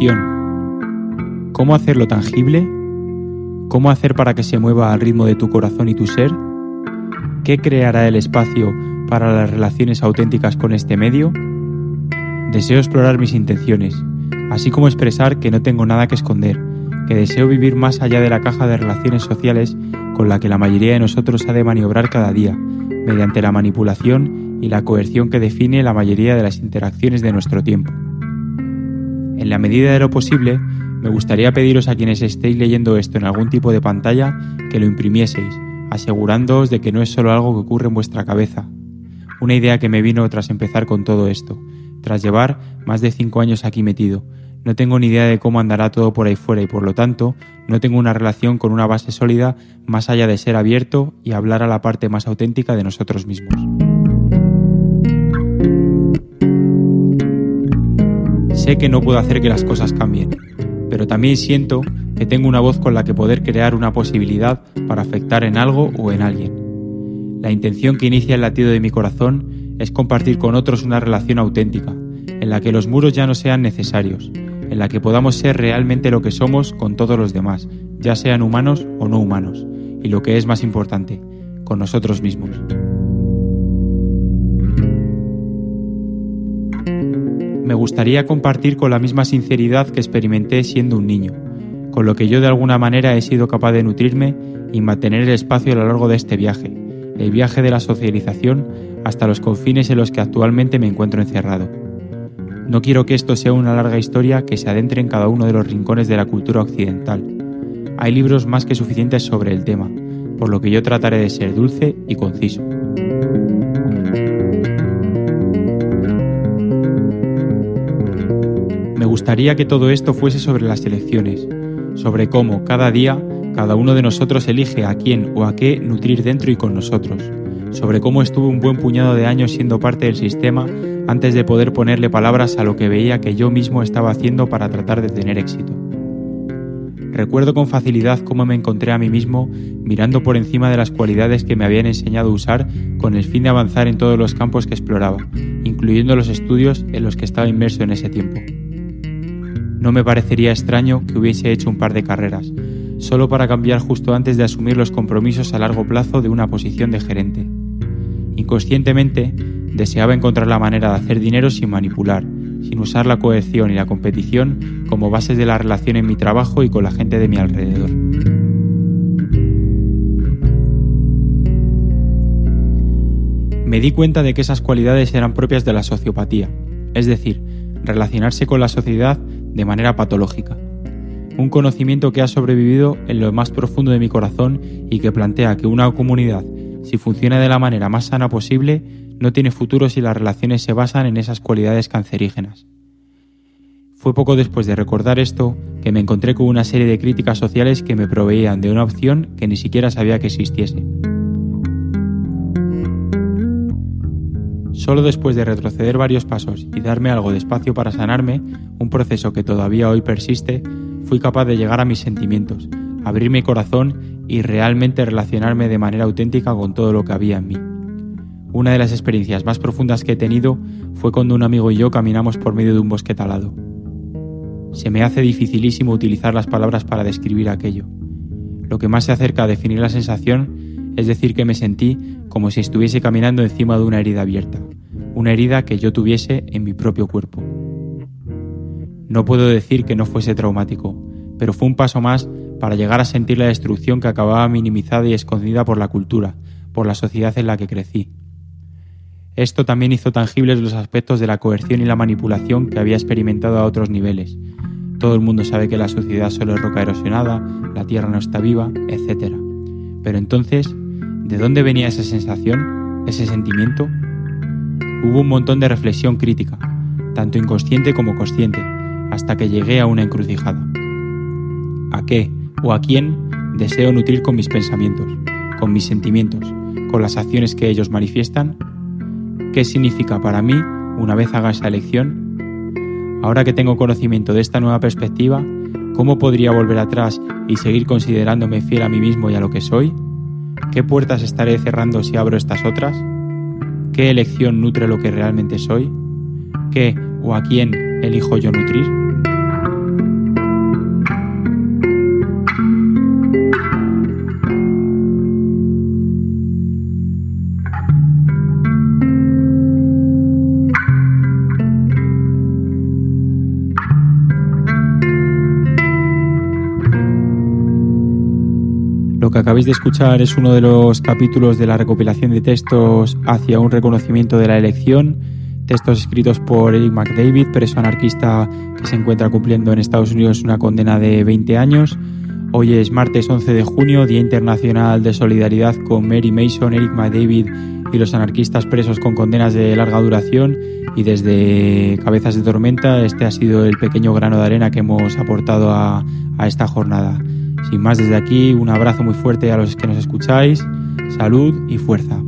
atención. ¿Cómo hacerlo tangible? ¿Cómo hacer para que se mueva al ritmo de tu corazón y tu ser? ¿Qué creará el espacio para las relaciones auténticas con este medio? Deseo explorar mis intenciones, así como expresar que no tengo nada que esconder, que deseo vivir más allá de la caja de relaciones sociales con la que la mayoría de nosotros ha de maniobrar cada día, mediante la manipulación y la coerción que define la mayoría de las interacciones de nuestro tiempo. En la medida de lo posible, me gustaría pediros a quienes estéis leyendo esto en algún tipo de pantalla que lo imprimieseis, asegurándoos de que no es solo algo que ocurre en vuestra cabeza. Una idea que me vino tras empezar con todo esto, tras llevar más de 5 años aquí metido. No tengo ni idea de cómo andará todo por ahí fuera y por lo tanto no tengo una relación con una base sólida más allá de ser abierto y hablar a la parte más auténtica de nosotros mismos. Sé que no puedo hacer que las cosas cambien, pero también siento que tengo una voz con la que poder crear una posibilidad para afectar en algo o en alguien. La intención que inicia el latido de mi corazón es compartir con otros una relación auténtica, en la que los muros ya no sean necesarios, en la que podamos ser realmente lo que somos con todos los demás, ya sean humanos o no humanos, y lo que es más importante, con nosotros mismos. Me gustaría compartir con la misma sinceridad que experimenté siendo un niño, con lo que yo de alguna manera he sido capaz de nutrirme y mantener el espacio a lo largo de este viaje, el viaje de la socialización hasta los confines en los que actualmente me encuentro encerrado. No quiero que esto sea una larga historia que se adentre en cada uno de los rincones de la cultura occidental. Hay libros más que suficientes sobre el tema, por lo que yo trataré de ser dulce y conciso. Me gustaría que todo esto fuese sobre las elecciones, sobre cómo cada día cada uno de nosotros elige a quién o a qué nutrir dentro y con nosotros, sobre cómo estuve un buen puñado de años siendo parte del sistema antes de poder ponerle palabras a lo que veía que yo mismo estaba haciendo para tratar de tener éxito. Recuerdo con facilidad cómo me encontré a mí mismo mirando por encima de las cualidades que me habían enseñado a usar con el fin de avanzar en todos los campos que exploraba, incluyendo los estudios en los que estaba inmerso en ese tiempo. No me parecería extraño que hubiese hecho un par de carreras, solo para cambiar justo antes de asumir los compromisos a largo plazo de una posición de gerente. Inconscientemente, deseaba encontrar la manera de hacer dinero sin manipular, sin usar la coerción y la competición como bases de la relación en mi trabajo y con la gente de mi alrededor. Me di cuenta de que esas cualidades eran propias de la sociopatía, es decir, relacionarse con la sociedad de manera patológica. Un conocimiento que ha sobrevivido en lo más profundo de mi corazón y que plantea que una comunidad, si funciona de la manera más sana posible, no tiene futuro si las relaciones se basan en esas cualidades cancerígenas. Fue poco después de recordar esto que me encontré con una serie de críticas sociales que me proveían de una opción que ni siquiera sabía que existiese. Solo después de retroceder varios pasos y darme algo de espacio para sanarme, un proceso que todavía hoy persiste, fui capaz de llegar a mis sentimientos, abrir mi corazón y realmente relacionarme de manera auténtica con todo lo que había en mí. Una de las experiencias más profundas que he tenido fue cuando un amigo y yo caminamos por medio de un bosque talado. Se me hace dificilísimo utilizar las palabras para describir aquello. Lo que más se acerca a definir la sensación es decir que me sentí como si estuviese caminando encima de una herida abierta, una herida que yo tuviese en mi propio cuerpo. No puedo decir que no fuese traumático, pero fue un paso más para llegar a sentir la destrucción que acababa minimizada y escondida por la cultura, por la sociedad en la que crecí. Esto también hizo tangibles los aspectos de la coerción y la manipulación que había experimentado a otros niveles. Todo el mundo sabe que la sociedad solo es roca erosionada, la tierra no está viva, etc. Pero entonces, ¿de dónde venía esa sensación, ese sentimiento? Hubo un montón de reflexión crítica, tanto inconsciente como consciente, hasta que llegué a una encrucijada. ¿A qué o a quién deseo nutrir con mis pensamientos, con mis sentimientos, con las acciones que ellos manifiestan? ¿Qué significa para mí una vez haga esa elección? Ahora que tengo conocimiento de esta nueva perspectiva, ¿cómo podría volver atrás y seguir considerándome fiel a mí mismo y a lo que soy? ¿Qué puertas estaré cerrando si abro estas otras? ¿Qué elección nutre lo que realmente soy? ¿Qué o a quién elijo yo nutrir? Lo que acabáis de escuchar es uno de los capítulos de la recopilación de textos hacia un reconocimiento de la elección, textos escritos por Eric McDavid, preso anarquista que se encuentra cumpliendo en Estados Unidos una condena de 20 años. Hoy es martes 11 de junio, Día Internacional de Solidaridad con Mary Mason, Eric McDavid y los anarquistas presos con condenas de larga duración, y desde Cabezas de Tormenta este ha sido el pequeño grano de arena que hemos aportado a esta jornada. Sin más, desde aquí un abrazo muy fuerte a los que nos escucháis, salud y fuerza.